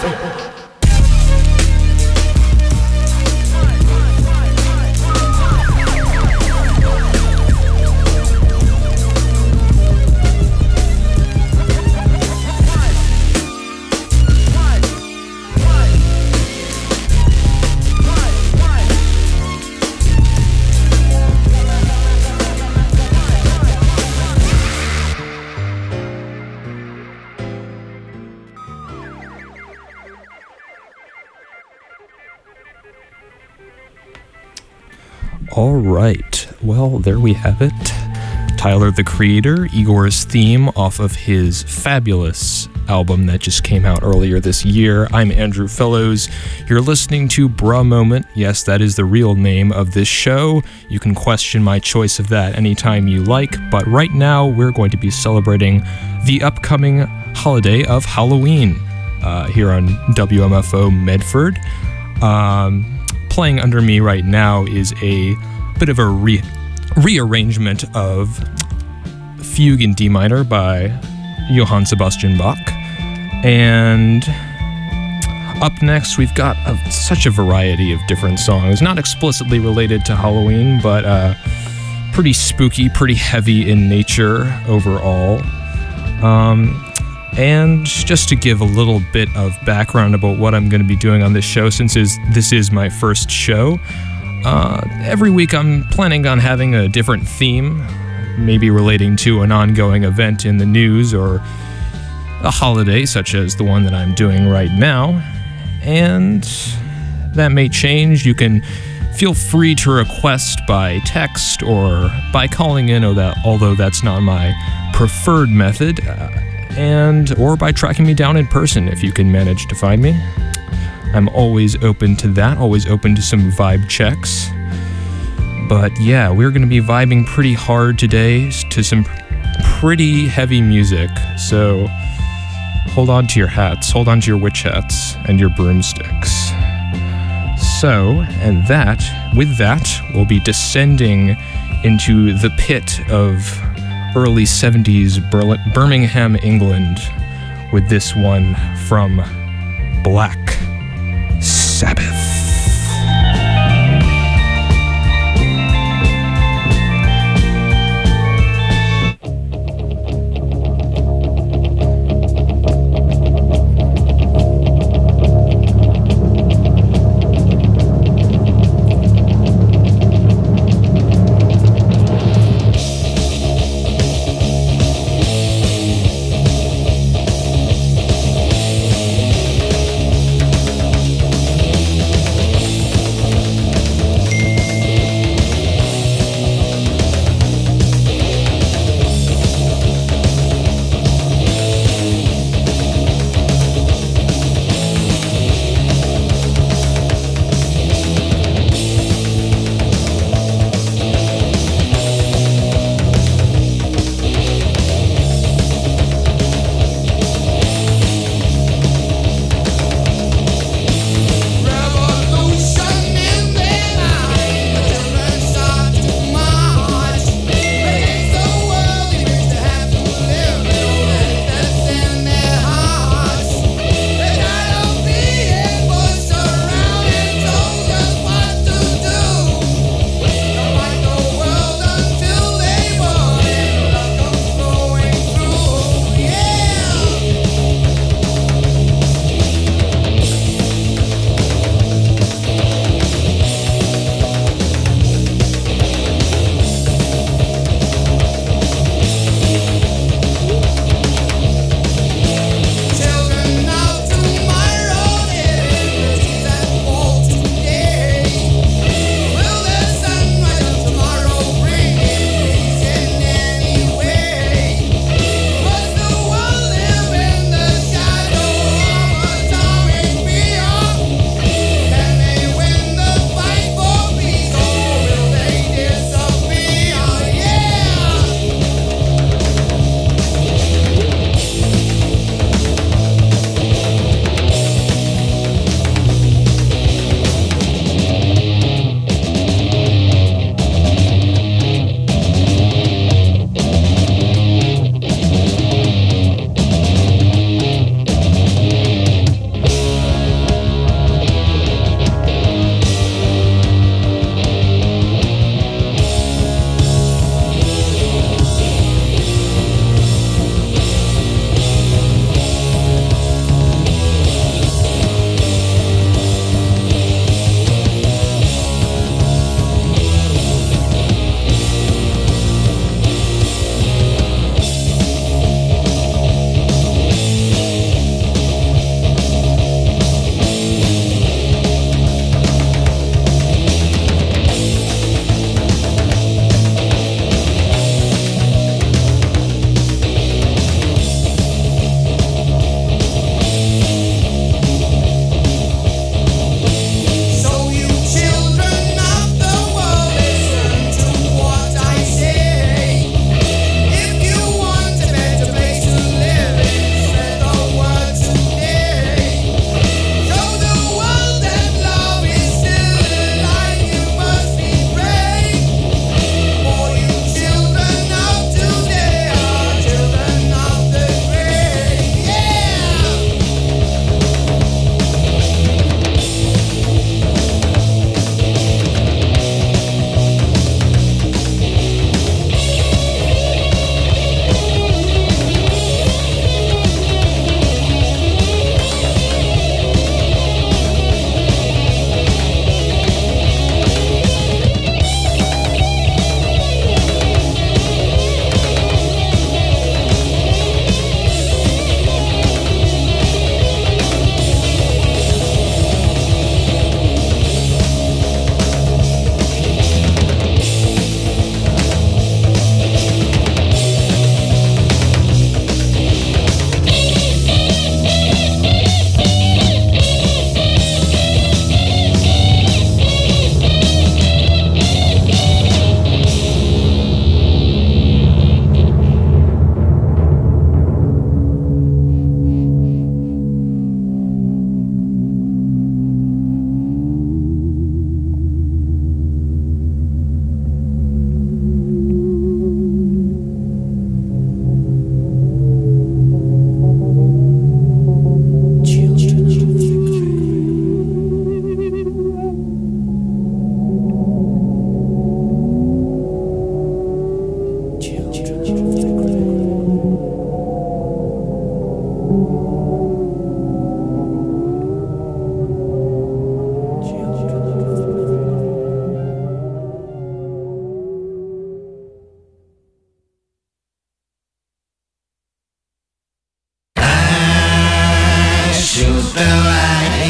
All right, well, there we have it. Tyler, the Creator, Igor's theme off of his fabulous album that just came out earlier this year. I'm Andrew Fellows. You're listening to Bruh Moment. Yes, that is the real name of this show. You can question my choice of that anytime you like, but right now we're going to be celebrating the upcoming holiday of Halloween here on WMFO Medford. Playing under me right now is a bit of a rearrangement of Fugue in D minor by Johann Sebastian Bach. And up next, we've got such a variety of different songs, not explicitly related to Halloween, but pretty spooky, pretty heavy in nature overall. And just to give a little bit of background about what I'm going to be doing on this show, since this is my first show, every week I'm planning on having a different theme, maybe relating to an ongoing event in the news or a holiday such as the one that I'm doing right now. And that may change. You can feel free to request by text or by calling in, although that's not my preferred method. Or by tracking me down in person if you can manage to find me. I'm always open to that, always open to some vibe checks. But yeah, we're going to be vibing pretty hard today to some pretty heavy music. So hold on to your hats, hold on to your witch hats and your broomsticks. So, with that, we'll be descending into the pit of early 70s Birmingham, England, with this one from Black Sabbath.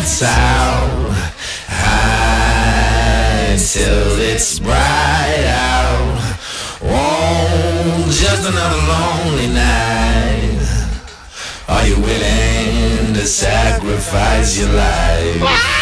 lights out, high till it's bright out. Oh, just another lonely night. Are you willing to sacrifice your life?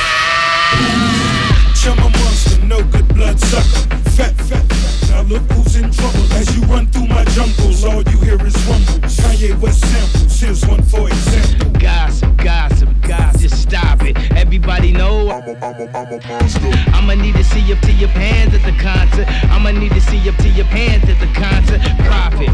I'm a monster, no good blood sucker. Fat. Now look who's in trouble as you run through my jungles. All you hear is rumble. Kanye West samples. Here's one for example. Gossip. Just stop it. Everybody know I'm a monster. I'ma need to see up to your pants at the concert. I'ma need to see up to your pants at the concert. Profit.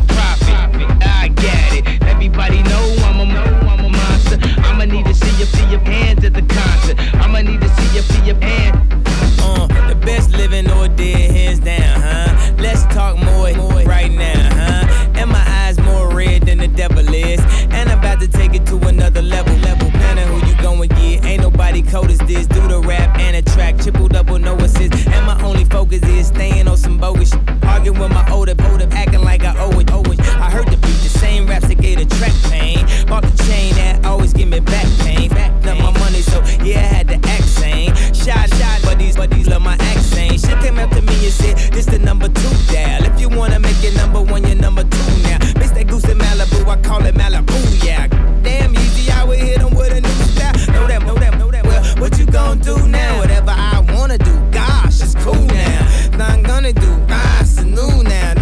I get it. Everybody know I'm a monster. I'ma need to see up to your pants at the concert. I'ma need to see up to your pants. The best living or dead, hands down, huh? Let's talk more right now, huh? And my eyes more red than the devil is. And I'm about to take it to another level. Planning who you gon' get. Ain't nobody cold as this. Do the rap and a track, triple double, no assist. And my only focus is staying on some bogus shit. Arguing with my older, acting like I owe it. I heard the beat, the same raps that gave the track pain. Bought the chain that always give me back pain. Backed up my money, so yeah, I had to act sane. Shot, but these love my accent. Shit came up to me and said, this the number 2 dial. If you wanna make it number 1, you're number 2 now. Mix that goose in Malibu, I call it Malibu, yeah. Damn easy, I would hit them with a new style. Know that. Well, what you gon' do now? Whatever I wanna do, gosh, it's cool now. Not gonna do, it's new now.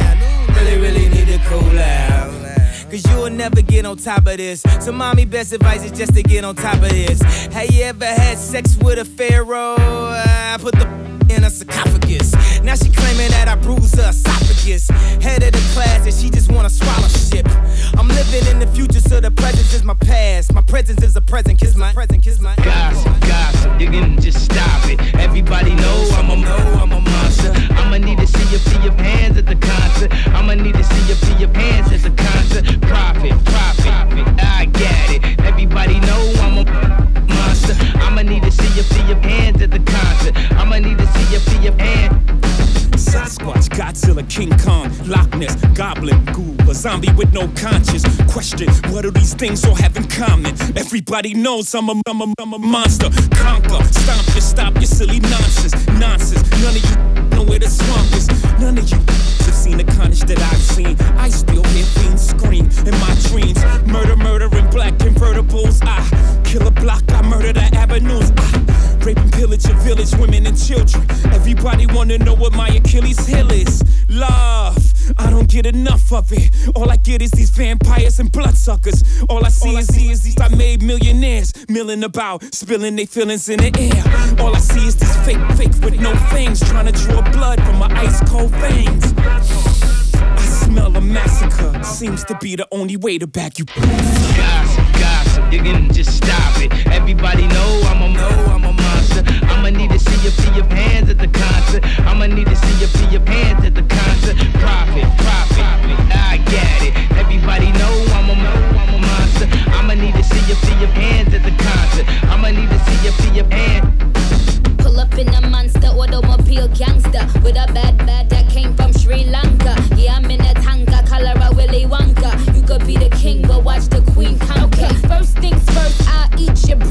Really need to cool out. Cause you'll never get on top of this. So mommy, best advice is just to get on top of this. Have you ever had sex with a pharaoh? I put the in her sarcophagus. Now she claiming that I bruised her esophagus. Head of the class and she just wanna swallow shit. I'm living in the future, so the present is my past. My presence is a present, kiss my Gossip, you can just stop it. Everybody know I'm a monster. I'ma need to see up to your pants at the concert. I'ma need to see up to your pants at the concert. Profit, I get it. Everybody know I'm a monster. I'ma need to see up to your pants at the concert. I'ma need to see up to your pants. Sasquatch, Godzilla, King Kong, Loch Ness, Goblin, Ghoul, a zombie with no conscience. Question, what do these things all have in common? Everybody knows I'm a monster. Conquer, stop your silly nonsense. None of you know where the swamp is. None of you have seen the carnage that I've seen. I still hear fiends scream in my dreams. Murder in black convertibles. I kill a block, I murder the avenues. I rape and pillage a village, women and children. Everybody wanna know what my Achilles heel is. Love, I don't get enough of it. All I get is these vampires and bloodsuckers. All I see is these I made millionaires milling about, spilling their feelings in the air. All I see is these fake with no fangs, trying to draw blood from my ice cold veins. I smell a massacre, seems to be the only way to back you. Gossip, you can just stop it. Everybody know I'm a monster. I'ma need to see up to your pants at the concert. I'ma need to see up to your pants at the concert. Profit, I get it. Everybody know I'm a monster. I'ma need to see up to your pants at the concert. I'ma need to see up to your pants. Pull up in a monster automobile gangster with a bad that came from Sri Lanka. Yeah, I'm in a tanka, color a Willy Wonka. You could be the king, but watch the queen conquer. Okay, first things first, I'll eat your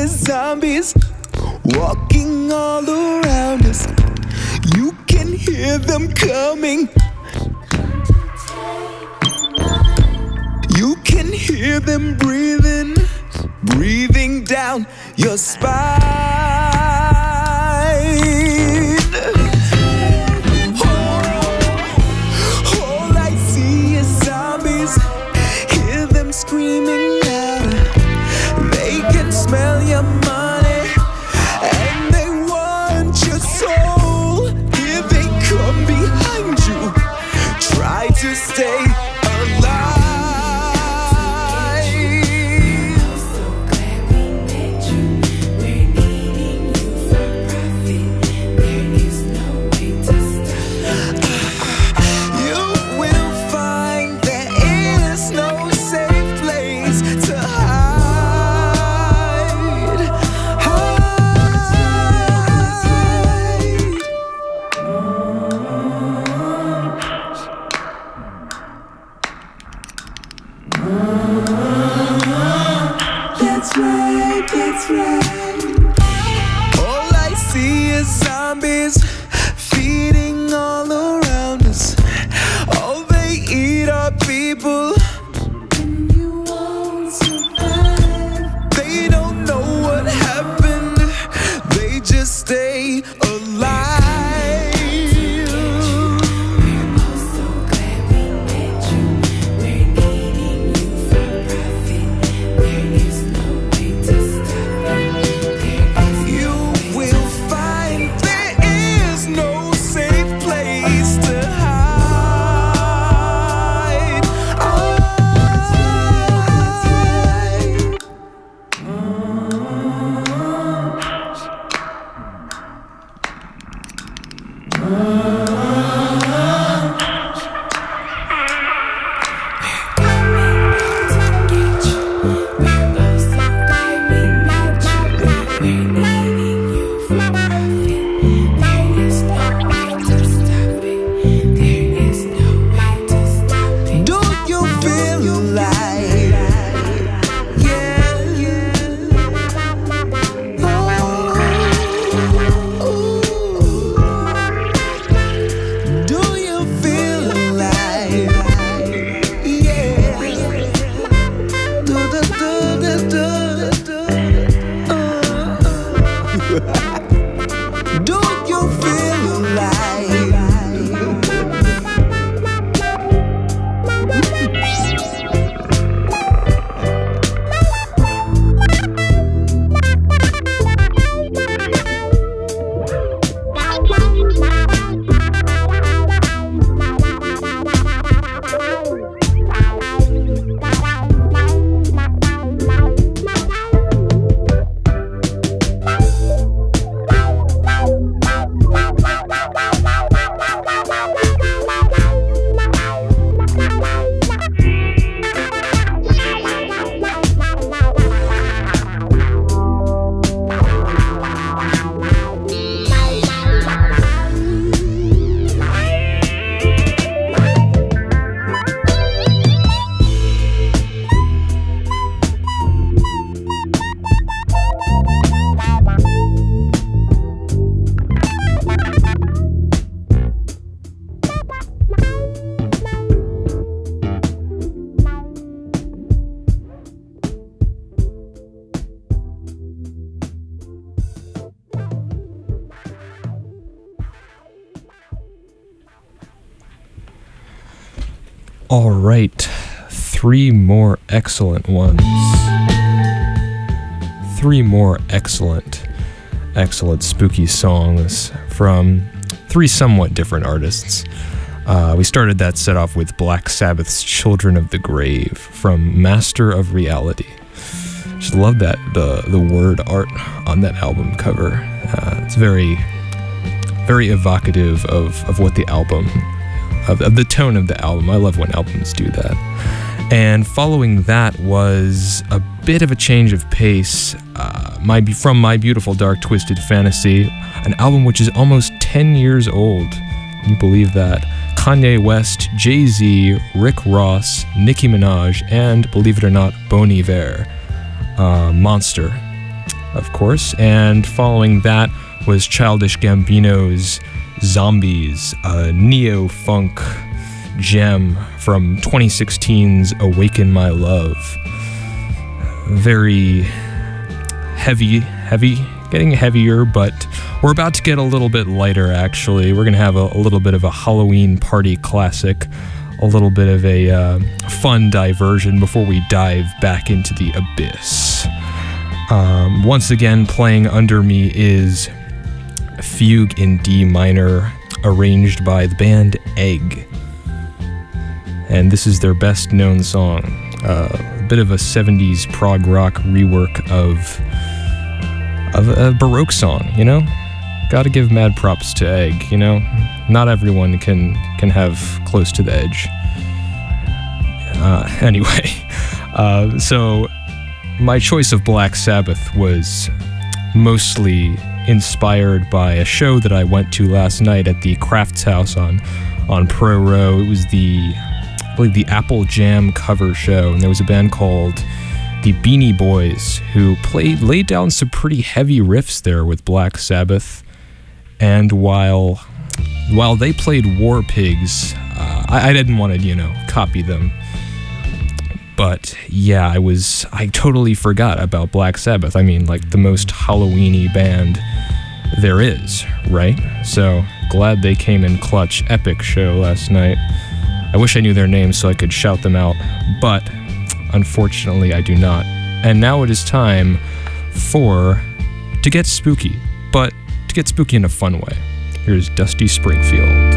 is zombies walking all around us. You can hear them coming. You can hear them breathing, breathing down your spine. All I see is zombies. Hear them screaming out. They can smell your money and they want your soul. Here they come behind you. Try to stay alive. That's right. All I see is zombies feeding all around us. All they eat are people. And you won't survive. They don't know what happened. They just stay alive. All right, 3 more excellent ones. 3 more excellent spooky songs from 3 somewhat different artists. We started that set off with Black Sabbath's Children of the Grave from Master of Reality. Just love that, the word art on that album cover. It's very, very evocative of what the album, of the tone of the album. I love when albums do that. And following that was a bit of a change of pace from My Beautiful Dark Twisted Fantasy, an album which is almost 10 years old. Can you believe that? Kanye West, Jay-Z, Rick Ross, Nicki Minaj, and, believe it or not, Bon Iver. Monster. of course, and following that was Childish Gambino's Zombies, a neo-funk gem from 2016's Awaken My Love. Very heavy, getting heavier, but we're about to get a little bit lighter, actually. We're going to have a little bit of a Halloween party classic, a little bit of a fun diversion before we dive back into the abyss. Once again, playing under me is Fugue in D minor, arranged by the band Egg. And this is their best known song, a bit of a 70s prog rock rework of a Baroque song, you know? Gotta give mad props to Egg, you know? Not everyone can have Close to the Edge. Anyway, so my choice of Black Sabbath was mostly inspired by a show that I went to last night at the Crafts House on Pro Row. It was I believe the Apple Jam cover show, and there was a band called the Beanie Boys who laid down some pretty heavy riffs there with Black Sabbath. And while they played War Pigs, I didn't want to, copy them. But yeah, I totally forgot about Black Sabbath. I mean, like the most Halloween-y band there is, right? So glad they came in clutch. Epic show last night. I wish I knew their names so I could shout them out, but unfortunately I do not. And now it is time to get spooky, but to get spooky in a fun way. Here's Dusty Springfield.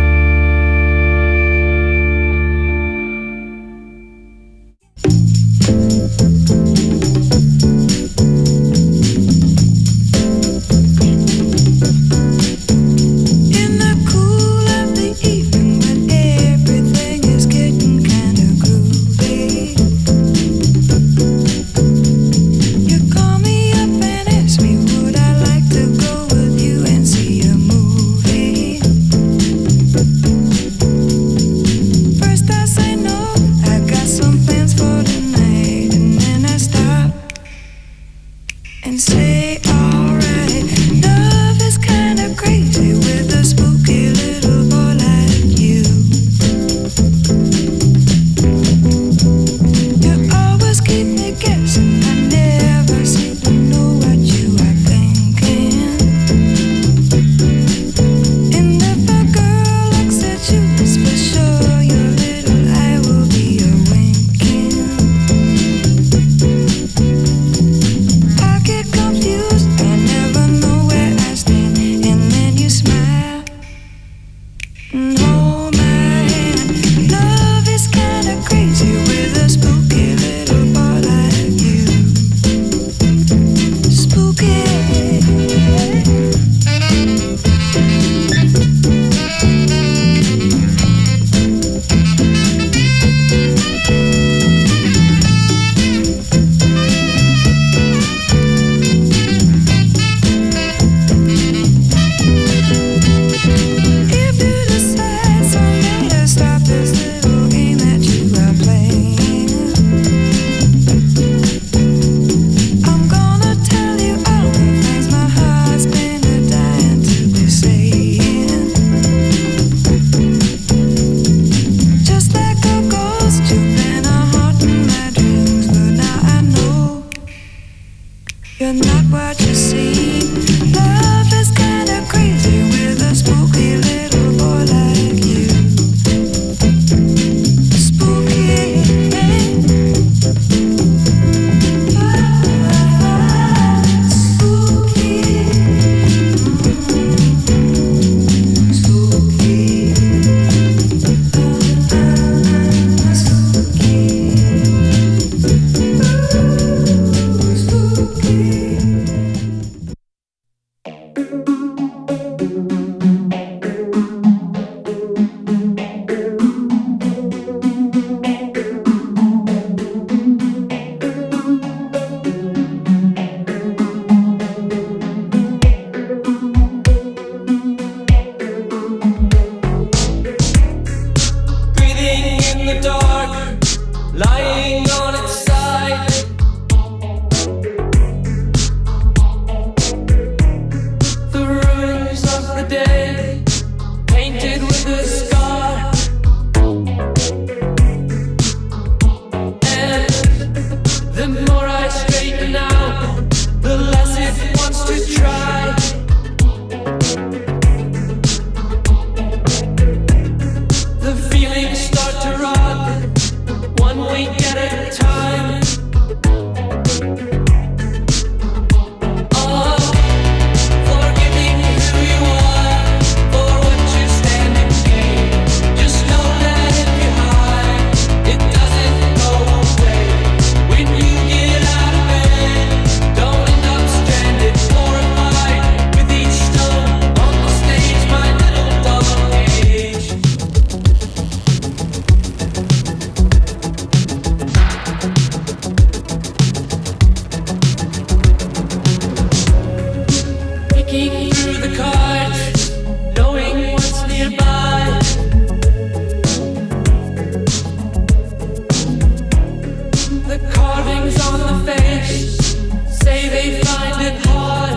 lines on the face say they find it hard,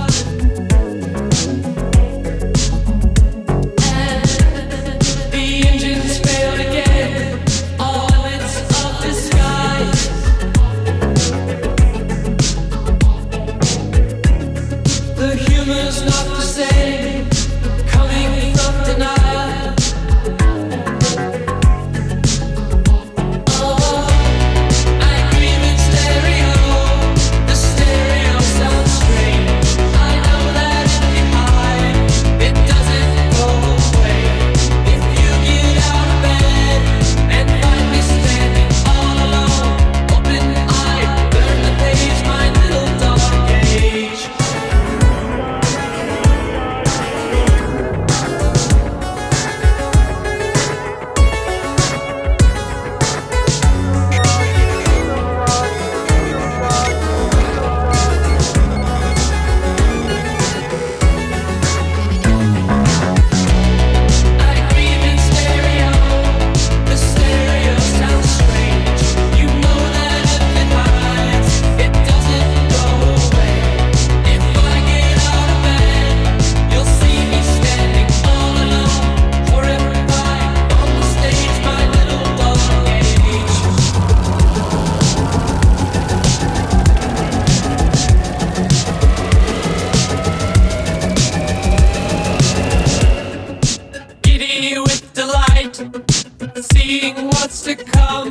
and the engines failed again, all limits of disguise. The humor's not the same, coming from denial. Seeing what's to come.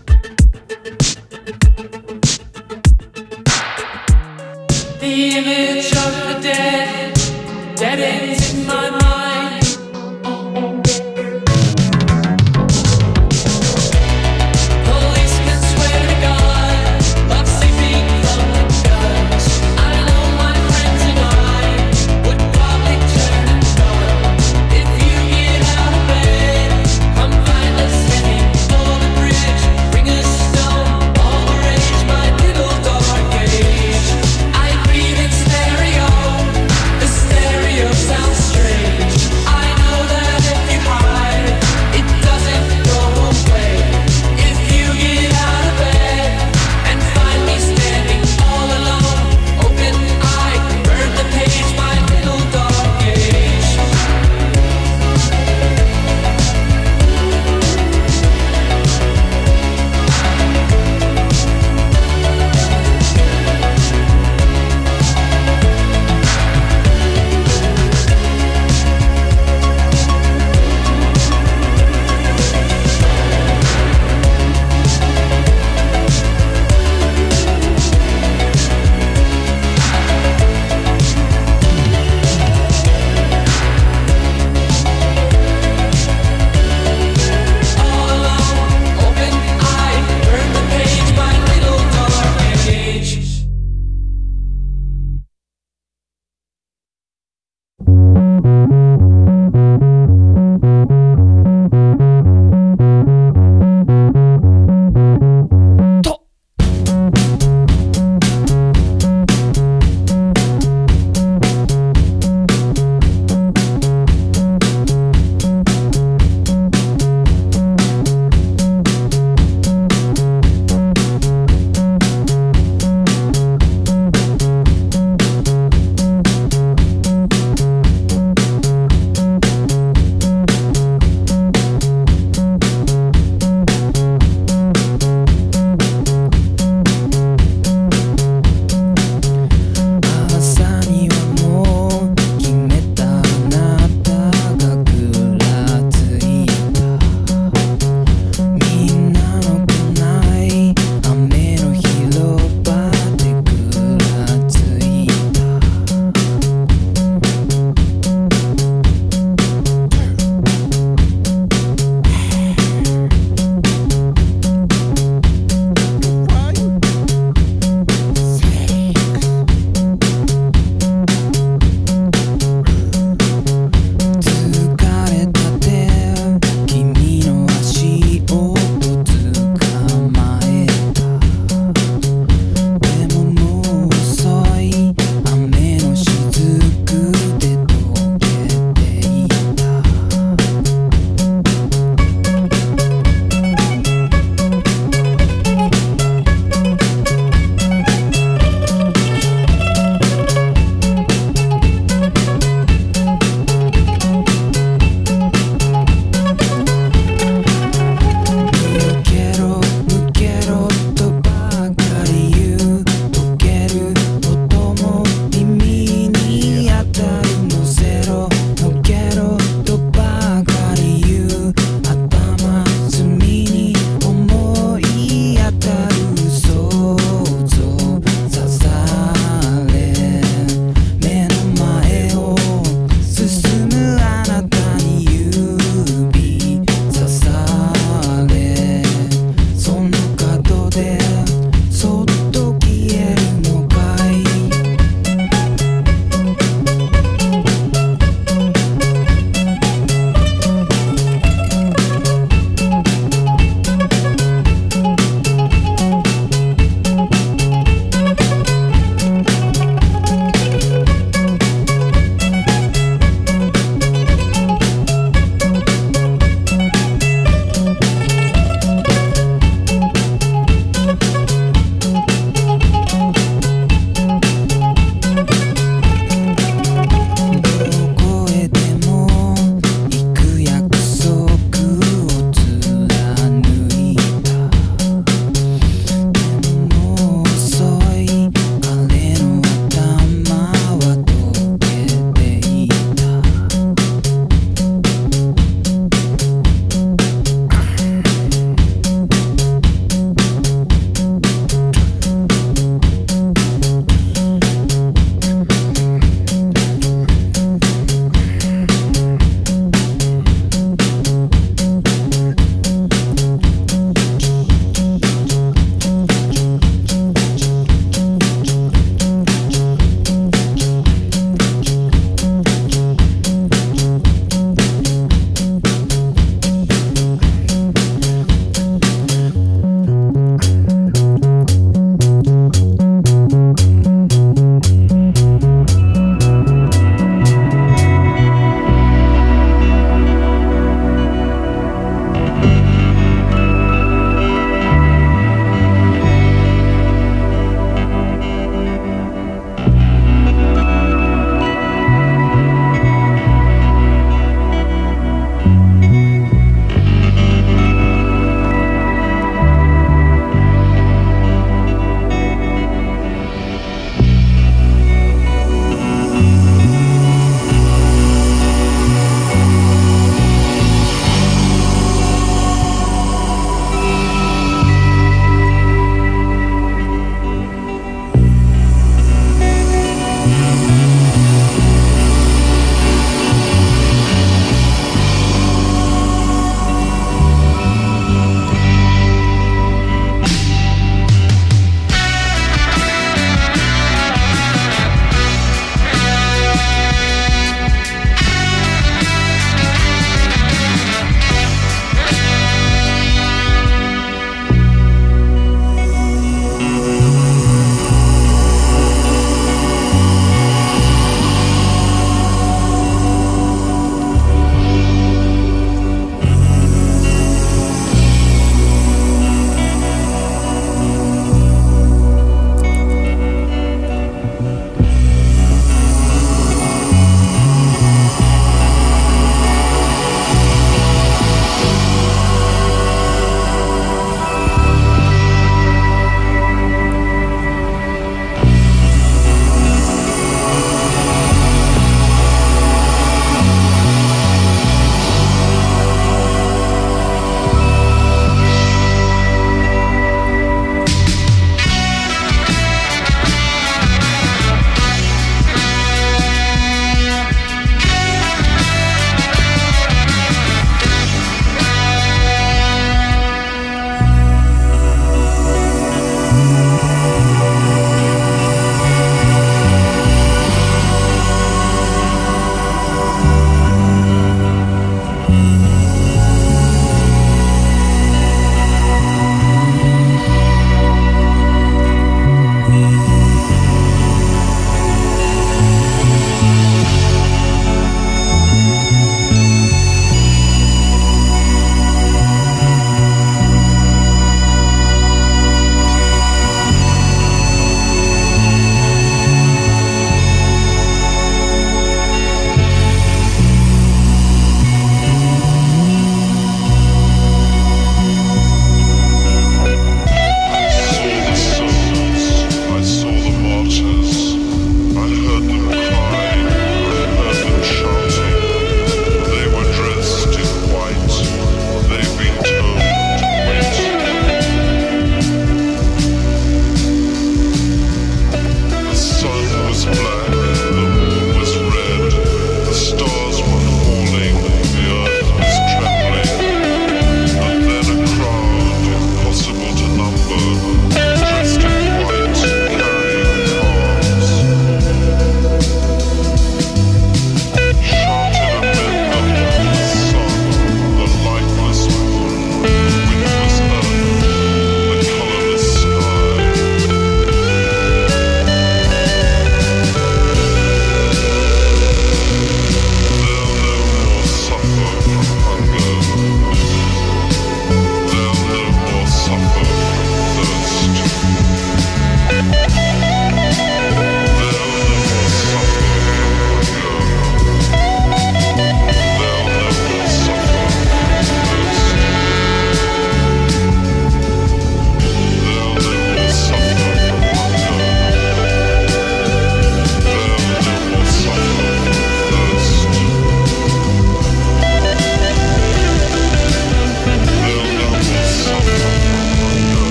The image of the dead ends in my mind. Policemen swear to God, love sleeping from the guns. I know my friends and I would probably turn and run. If you get out of bed, come find us heading for the bridge. Bring us stone, all the rage, my little dark age. I breathe in stereo, the stereo sound.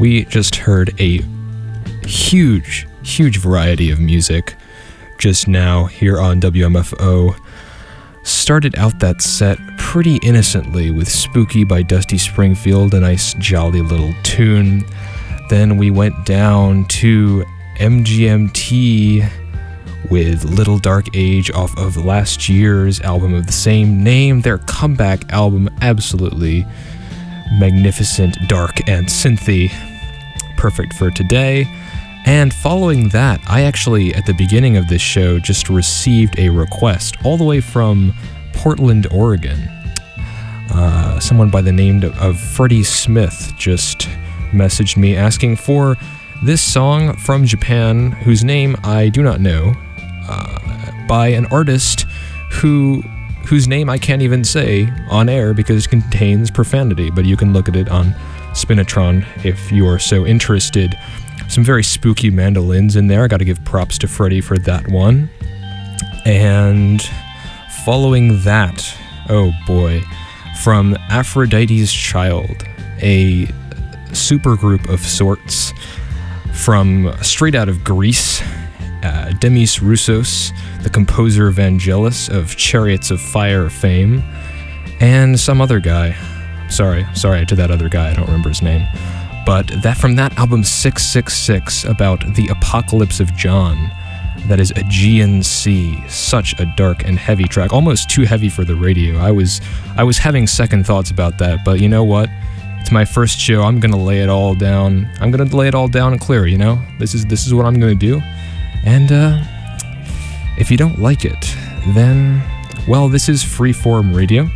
We just heard a huge variety of music just now here on WMFO. Started out that set pretty innocently with Spooky by Dusty Springfield, a nice jolly little tune. Then we went down to MGMT with Little Dark Age off of last year's album of the same name, their comeback album, absolutely magnificent, dark and synthy, perfect for today. And following that, I actually, at the beginning of this show, just received a request all the way from Portland, Oregon. Someone by the name of Freddie Smith just messaged me asking for this song from Japan, whose name I do not know, by an artist whose name I can't even say on air because it contains profanity, but you can look at it on Spinatron if you are so interested. Some very spooky mandolins in there. I got to give props to Freddie for that one. And following that, oh boy, from Aphrodite's Child, a supergroup of sorts from straight out of Greece, Demis Roussos, the composer Vangelis of Chariots of Fire fame, and some other guy. Sorry to that other guy, I don't remember his name. But that from that album 666 about the apocalypse of John, that is Aegean Sea, such a dark and heavy track, almost too heavy for the radio. I was having second thoughts about that, but you know what? It's my first show. I'm gonna lay it all down. I'm gonna lay it all down and clear. You know, this is what I'm gonna do. And if you don't like it, then well, this is Freeform Radio.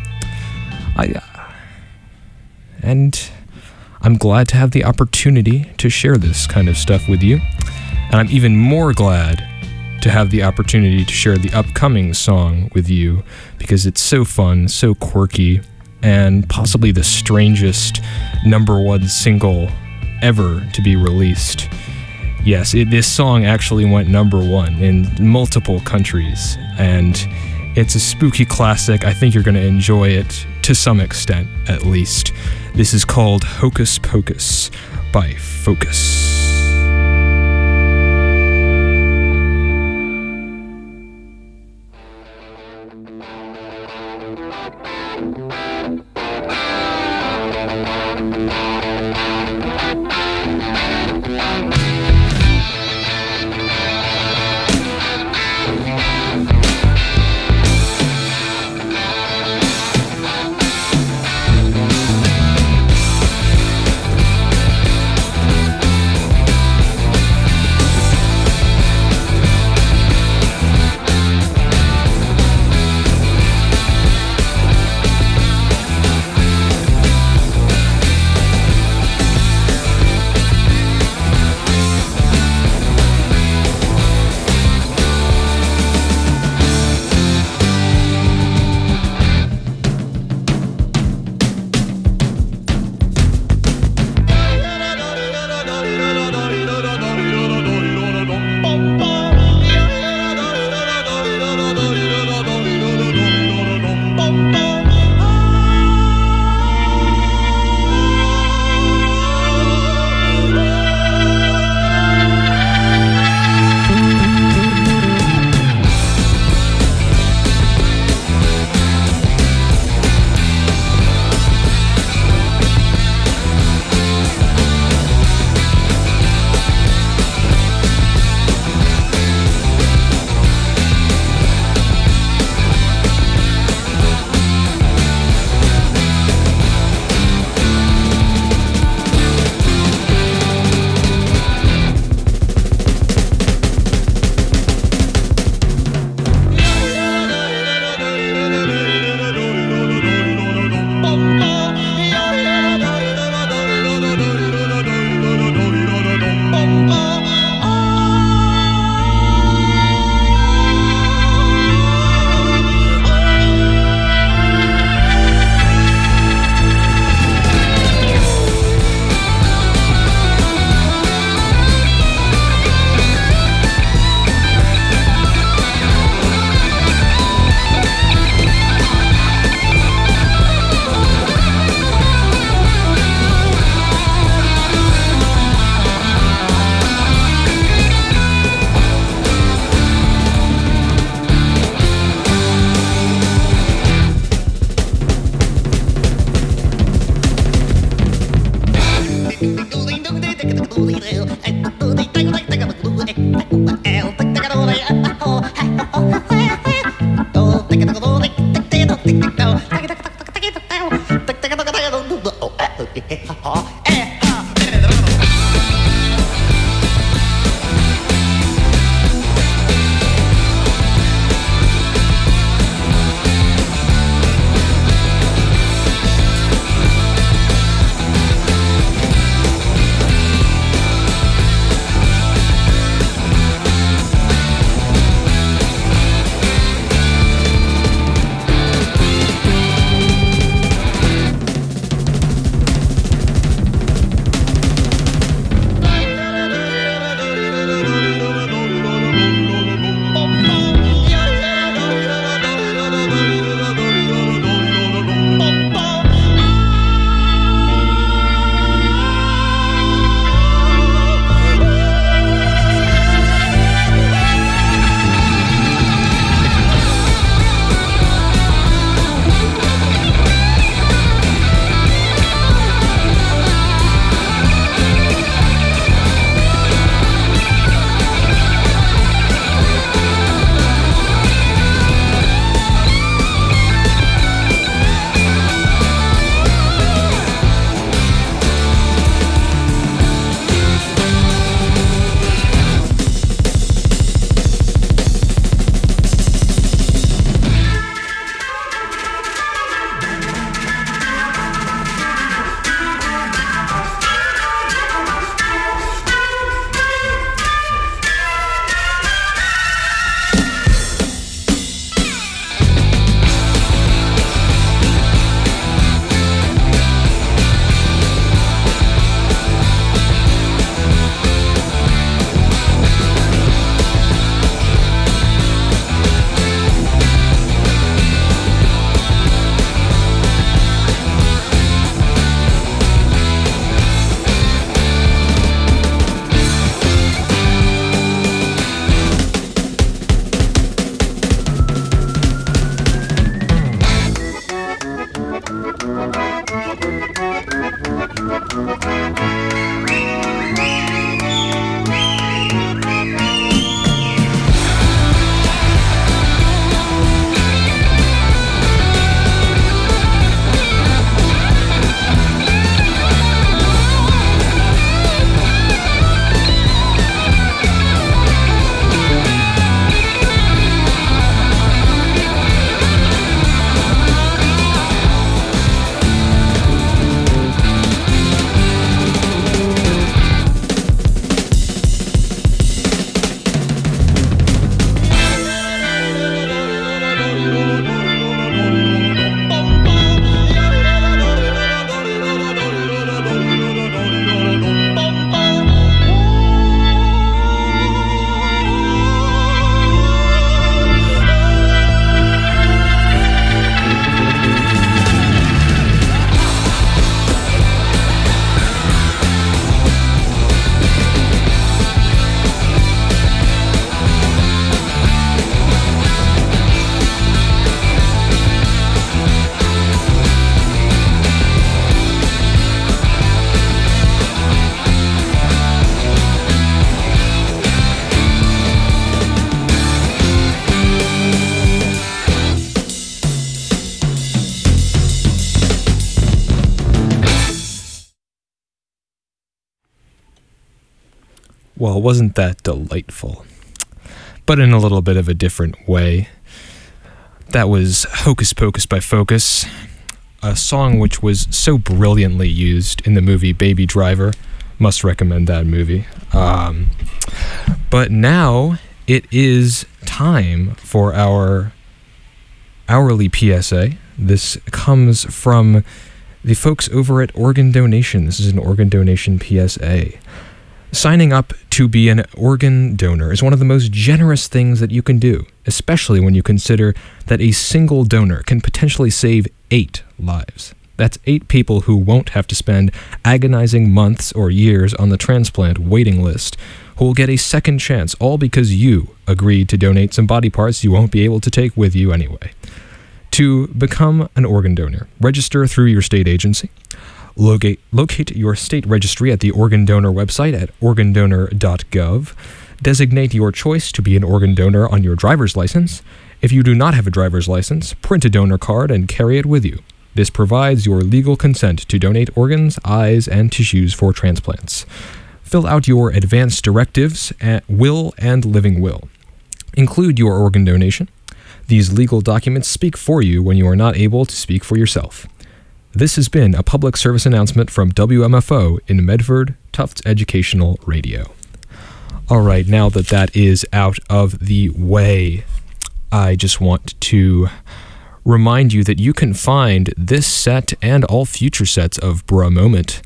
I'm glad to have the opportunity to share this kind of stuff with you. And I'm even more glad to have the opportunity to share the upcoming song with you because it's so fun, so quirky, and possibly the strangest #1 single ever to be released. Yes, this song actually went #1 in multiple countries, and it's a spooky classic. I think you're going to enjoy it to some extent, at least. This is called Hocus Pocus by Focus. Well, wasn't that delightful? But in a little bit of a different way. That was Hocus Pocus by Focus, a song which was so brilliantly used in the movie Baby Driver. Must recommend that movie. But now it is time for our hourly PSA. This comes from the folks over at Organ Donation. This is an organ donation PSA. Signing up to be an organ donor is one of the most generous things that you can do, especially when you consider that a single donor can potentially save 8 lives. That's 8 people who won't have to spend agonizing months or years on the transplant waiting list, who will get a second chance, all because you agreed to donate some body parts you won't be able to take with you anyway. To become an organ donor, register through your state agency. Locate your state registry at the organ donor website at organdonor.gov. Designate your choice to be an organ donor on your driver's license. If you do not have a driver's license, print a donor card and carry it with you. This provides your legal consent to donate organs, eyes, and tissues for transplants. Fill out your advance directives, will, and living will. Include your organ donation. These legal documents speak for you when you are not able to speak for yourself. This has been a public service announcement from WMFO in Medford, Tufts Educational Radio. All right, now that that is out of the way, I just want to remind you that you can find this set and all future sets of Bruh Moment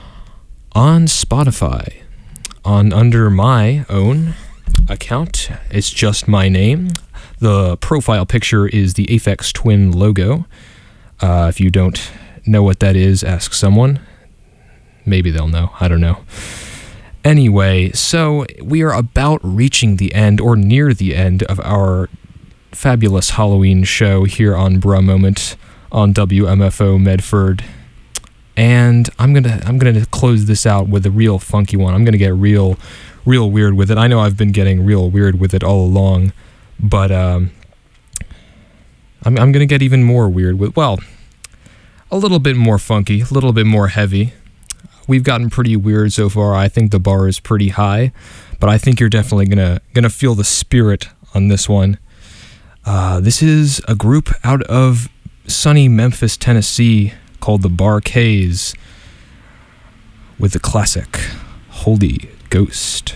on Spotify, under my own account. It's just my name. The profile picture is the Aphex Twin logo. If you don't know what that is, ask someone. Maybe they'll know. I don't know. Anyway, so we are about reaching the end, or near the end, of our fabulous Halloween show here on Bruh Moment on WMFO Medford. And I'm gonna close this out with a real funky one. I'm gonna get real weird with it. I know I've been getting real weird with it all along, but I'm gonna get even more weird with, well, a little bit more funky, a little bit more heavy. We've gotten pretty weird so far. I think the bar is pretty high, but I think you're definitely gonna feel the spirit on this one. This is a group out of sunny Memphis, Tennessee, called the Bar-Kays, with the classic Holy Ghost.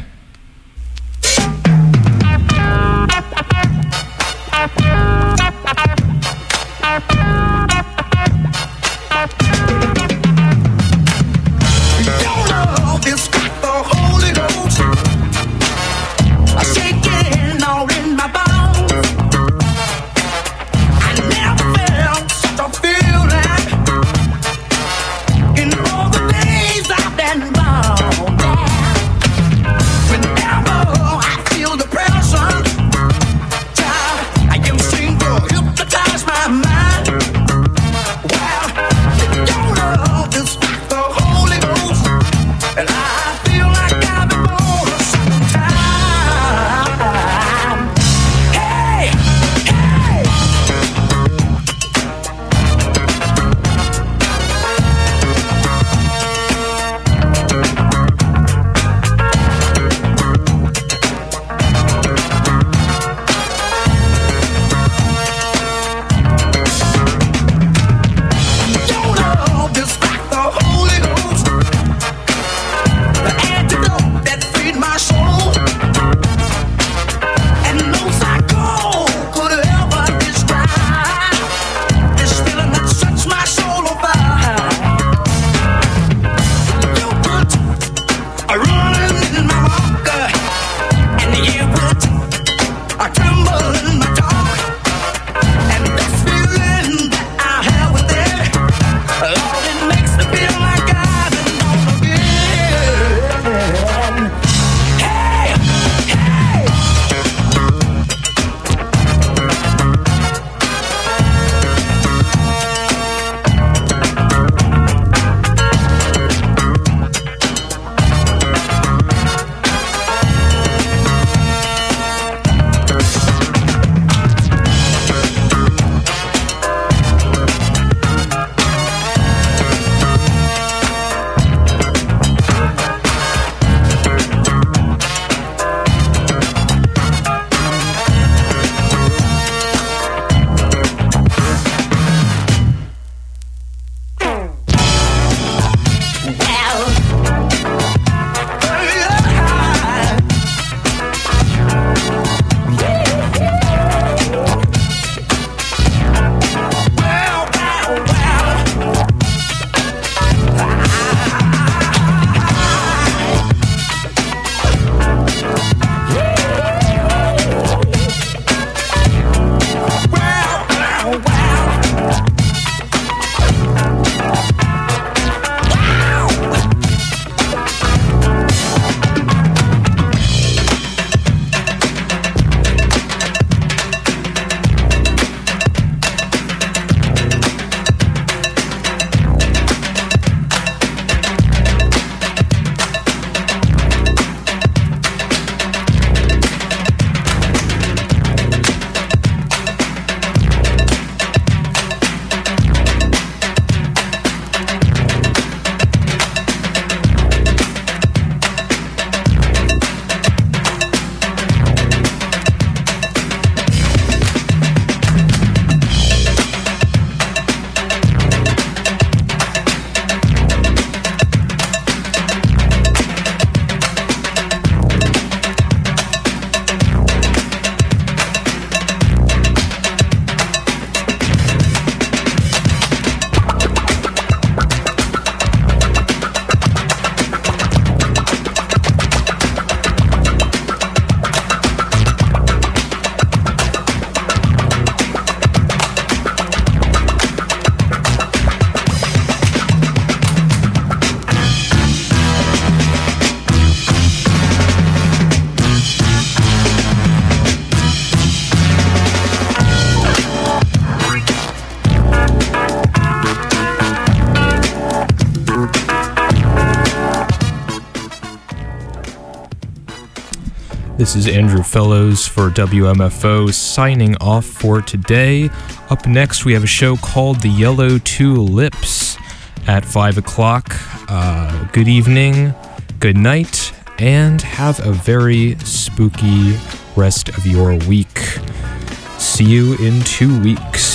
This is Andrew Fellows for WMFO signing off for today. Up next, we have a show called The Yellow Tulips at 5 o'clock. Good evening, good night, and have a very spooky rest of your week. See you in 2 weeks.